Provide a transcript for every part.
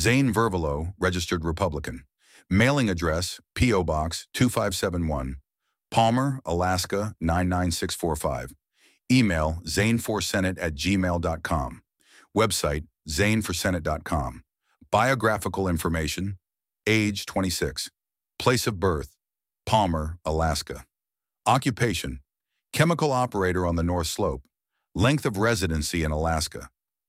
Zane Vervelo, registered Republican. Mailing address, P.O. Box 2571, Palmer, Alaska 99645. Email zaneforsenate@gmail.com. Website zaneforsenate.com. Biographical information, age 26. Place of birth, Palmer, Alaska. Occupation, chemical operator on the North Slope. Length of residency in Alaska,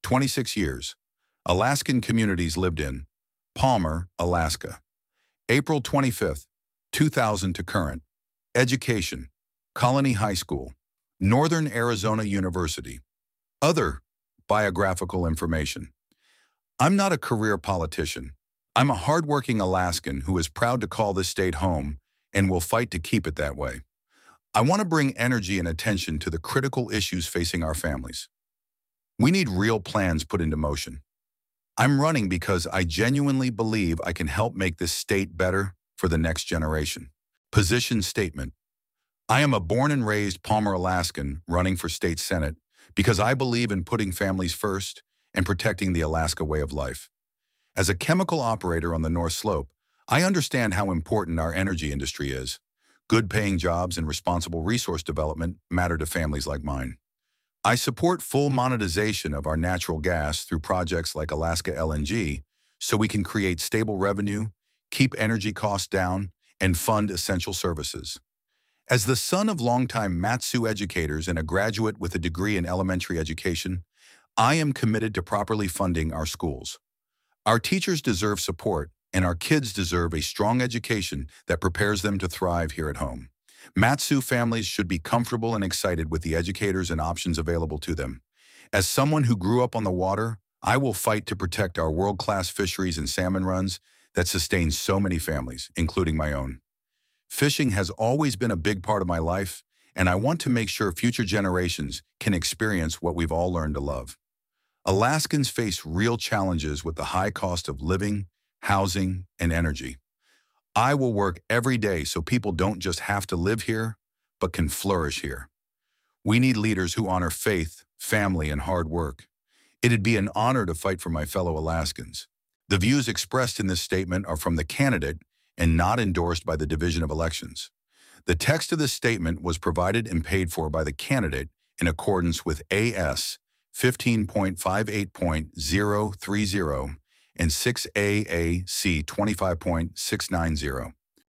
26 years. Alaskan communities lived in, Palmer, Alaska. April 25th, 2000 to current. Education, Colony High School, Northern Arizona University. Other biographical information. I'm not a career politician. I'm a hardworking Alaskan who is proud to call this state home and will fight to keep it that way. I want to bring energy and attention to the critical issues facing our families. We need real plans put into motion. I'm running because I genuinely believe I can help make this state better for the next generation. Position statement. I am a born and raised Palmer Alaskan running for state senate because I believe in putting families first and protecting the Alaska way of life. As a chemical operator on the North Slope, I understand how important our energy industry is. Good paying jobs and responsible resource development matter to families like mine. I support full monetization of our natural gas through projects like Alaska LNG so we can create stable revenue, keep energy costs down, and fund essential services. As the son of longtime Mat-Su educators and a graduate with a degree in elementary education, I am committed to properly funding our schools. Our teachers deserve support, and our kids deserve a strong education that prepares them to thrive here at home. Mat-Su families should be comfortable and excited with the educators and options available to them. As someone who grew up on the water, I will fight to protect our world-class fisheries and salmon runs that sustain so many families, including my own. Fishing has always been a big part of my life, and I want to make sure future generations can experience what we've all learned to love. Alaskans face real challenges with the high cost of living, housing, and energy. I will work every day so people don't just have to live here, but can flourish here. We need leaders who honor faith, family, and hard work. It'd be an honor to fight for my fellow Alaskans. The views expressed in this statement are from the candidate and not endorsed by the Division of Elections. The text of this statement was provided and paid for by the candidate in accordance with AS 15.58.030 and 6 AAC 25.690.